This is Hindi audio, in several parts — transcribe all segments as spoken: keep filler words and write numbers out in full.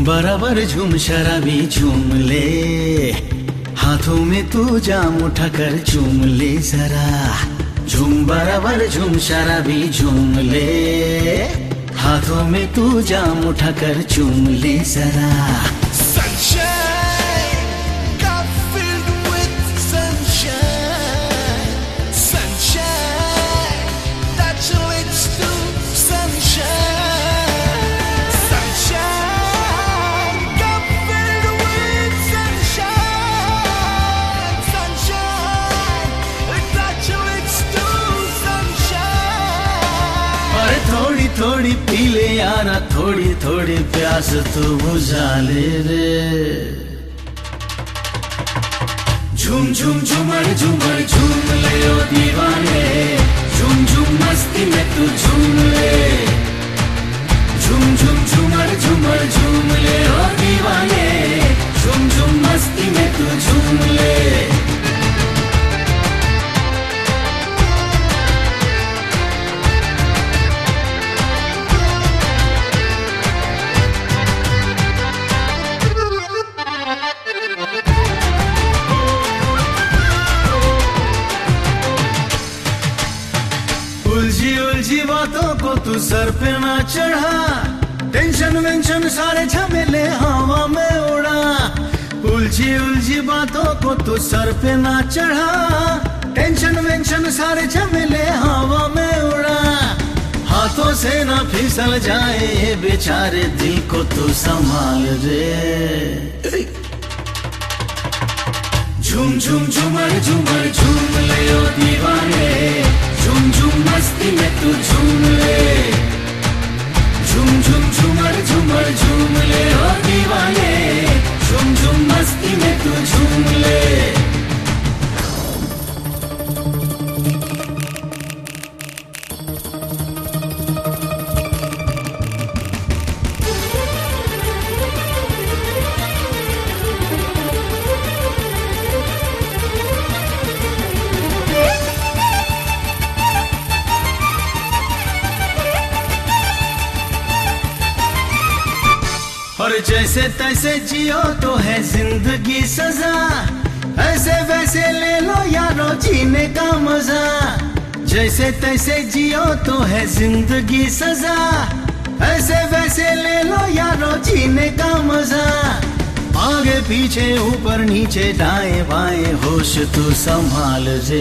बराबर झूम शराबी झूम ले, हाथों में तू जाम उठाकर चूम ले जरा। झूम बराबर झूम शराबी झूम ले, हाथों में तू जाम उठाकर चूम ले जरा। थोड़ी थोड़ी पी ले यारा, थोड़ी थोड़ी प्यास तू बुझा ले रे। झूम झूम झूमर झूमर झूम ले ओ दीवाने, झूम झूम मस्ती में तू झूम ले। झूम झूम झूमर झूमर झूम ले ओ दीवाने, झूम झूम मस्ती में तू झूम ले। उलझी उलझी बातों को तू सर पे ना चढ़ा, टेंशन वेंशन सारे झमेले हवा में उड़ा। उलझी उलझी बातों को तू सर पे ना चढ़ा, टेंशन वेंशन सारे झमेले हवा में उड़ा। हाथों से ना फिसल जाए ये बेचारे दिल को तू संभाल रे। झूम झूम झूमर झूमर झूम ले ओ दीवाने, झूम झूम मस्ती में तू झूम ले। झूम झूम झूमर झूमर झूम ले ओ दीवाने, झूम झूम मस्ती में तू झूम ले। और जैसे तैसे जियो तो है जिंदगी सजा, ऐसे वैसे ले लो यारो जीने का मजा। जैसे तैसे जियो तो है जिंदगी सजा, ऐसे वैसे ले लो यारो जीने का मजा। आगे पीछे ऊपर नीचे दाएं बाएं होश तू संभाल जे।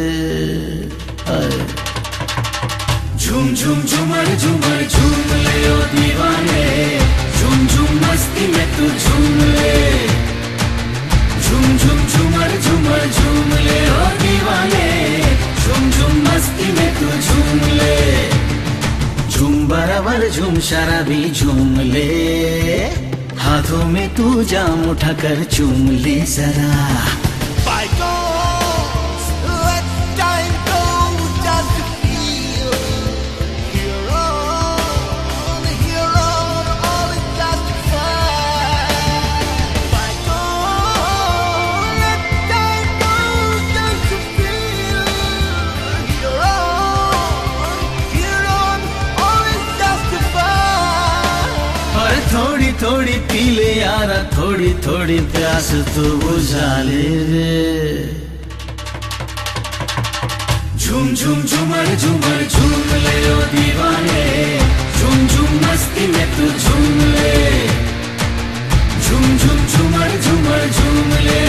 झूम झूम झूमर झूमर झूम ले ओ दीवाने, झूम झूम मस्ती में तू झूम ले। झूम झूम झूमर झूमर झूम ले ओ दीवाने, झूम झूम मस्ती में तू झूम ले। झूम बराबर झूम शराबी झूम ले, हाथों में तू जाम उठाकर चूम ले जरा। थोड़ी थोड़ी पी ले यारा, थोड़ी थोड़ी प्यास तू बुझा ले रे। झूम झूम झूमर झूमर झूम ले ओ दीवाने, झूम झूम मस्ती में तू झूम ले। झूम झूम झूमर झूमर झूम ले